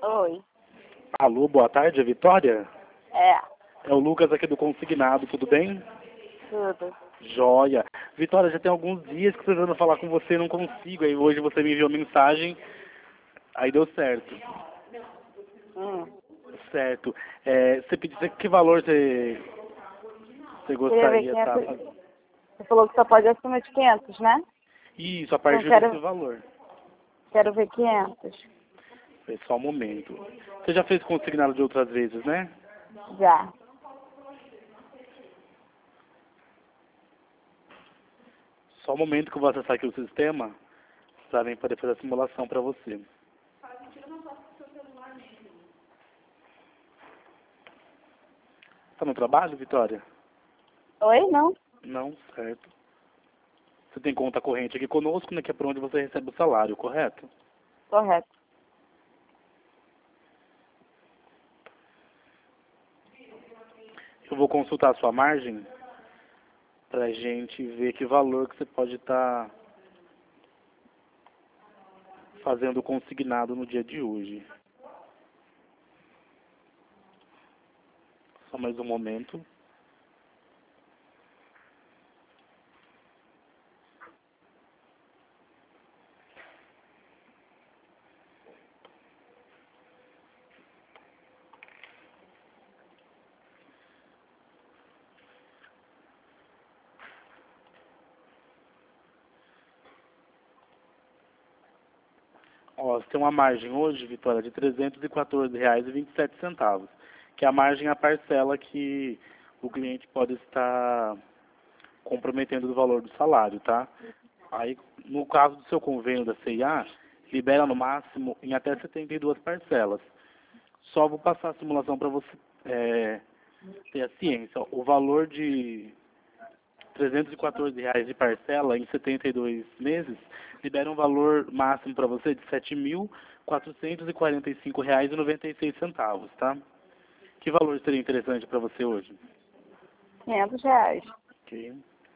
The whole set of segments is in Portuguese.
Oi. Alô, boa tarde, é Vitória? É, É o Lucas aqui do Consignado, tudo bem? tudo. Joia. Vitória, já tem alguns dias que eu tô tentando falar com você e não consigo. Aí hoje você me enviou mensagem, aí deu certo. Hum. Certo. Você pediu que valor você Queria ver gostaria, tá? 500. Você falou que só pode acima de 500, né? Isso, a Então partir desse valor. quero ver 500. Foi só um momento. Você já fez consignado de outras vezes, né? Já. Só um momento que eu vou acessar aqui o sistema para mim poder fazer a simulação para você. Tá no trabalho, Vitória? Oi, não? Não, certo. Você tem conta corrente aqui conosco, né? Que é por onde você recebe o salário, correto? Correto. Eu vou consultar a sua margem pra gente ver que valor que você pode estar fazendo consignado no dia de hoje. Só mais um momento. Ó, você tem uma margem hoje, Vitória, de R$ 314,27, que é a margem, a parcela que o cliente pode estar comprometendo do valor do salário, tá? Aí, no caso do seu convênio da CIA, libera no máximo em até 72 parcelas. Só vou passar a simulação para você ter a ciência. O valor de R$ 314 de parcela em 72 meses libera um valor máximo para você de R$ 7.445,96, tá? Que valor seria interessante para você hoje? R$ 500. Ok.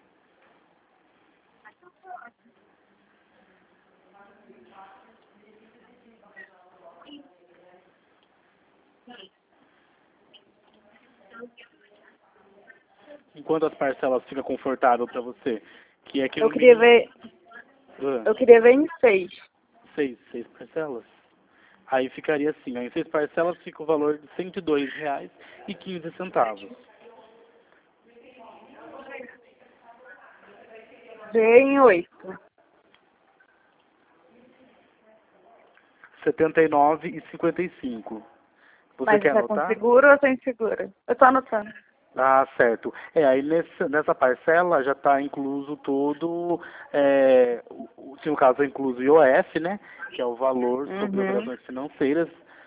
Enquanto as parcelas ficam confortável para você, que é que Eu no queria mínimo ver. Eu queria ver em 6. seis parcelas. Aí ficaria assim, ó, em 6 parcelas fica o valor de R$ 102,15. Ver em 8. 79,55. Você Mas quer isso é com anotar? seguro ou sem seguro? Eu tô anotando. Ah, certo. Aí nessa parcela já está incluso todo, se no caso é incluso o IOF, né? Que é o valor sobre Uhum. operações financeiras,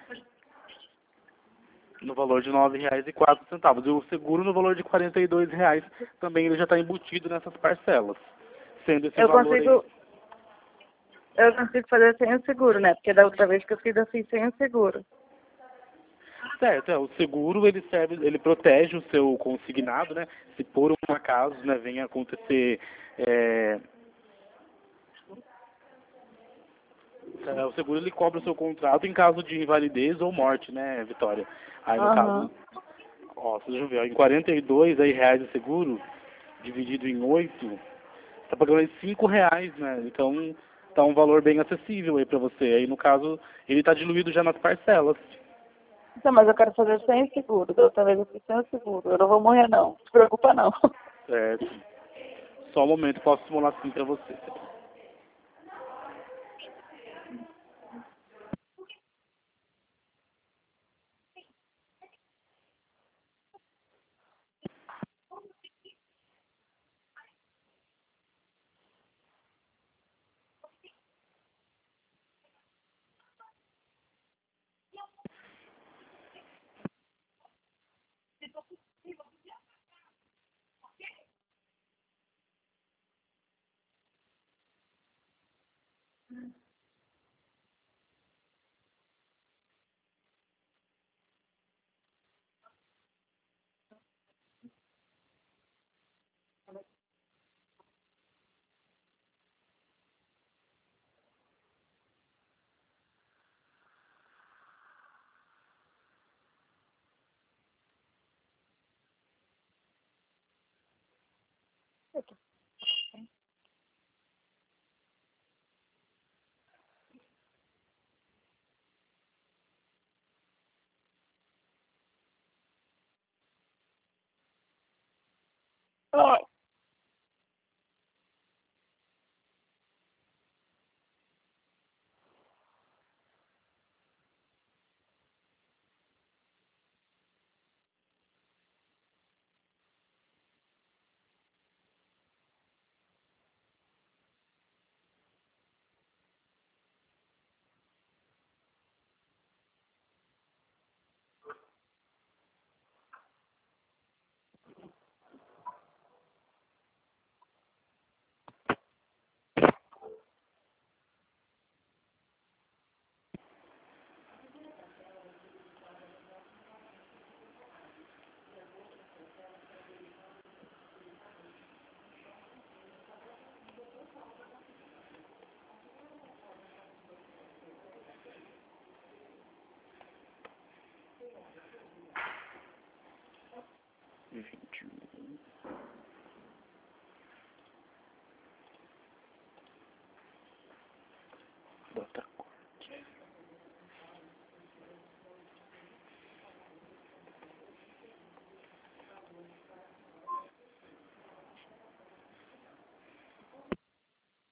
no valor de R$ 9,04. E o seguro no valor de R$ 42,00. Também ele já está embutido nessas parcelas. Sendo esse Eu valor aí. consigo. Eu consigo fazer sem o seguro, né? Porque da outra vez que eu fiz assim sem o seguro. Certo, o seguro ele serve, ele protege o seu consignado, né? Se por um acaso, né, venha acontecer, o seguro ele cobre o seu contrato em caso de invalidez ou morte, né, Vitória? Aí no caso, Aham. ó, vocês vão ver, ó, em R$ 42 de seguro, dividido em 8, tá pagando aí R$ 5, né? Então tá um valor bem acessível aí pra você. Aí no caso, ele tá diluído já nas parcelas. Então, mas eu quero fazer sem seguro. Da outra vez eu fiz sem o seguro. Eu não vou morrer, não. Não se preocupa, não. Certo. Só um momento, posso simular assim pra você. Ai.